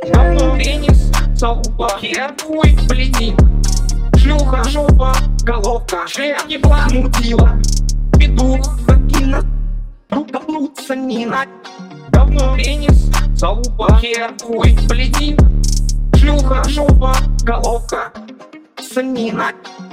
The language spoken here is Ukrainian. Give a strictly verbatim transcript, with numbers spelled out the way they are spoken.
Давно пенис, залупа, херкуй, блин. Шлюха, жопа, головка, шея не планутила. Петух, вагина, рукоблудца Нина. Давно пенис, залупа, херкуй, блин. Шлюха, жопа, головка, санина.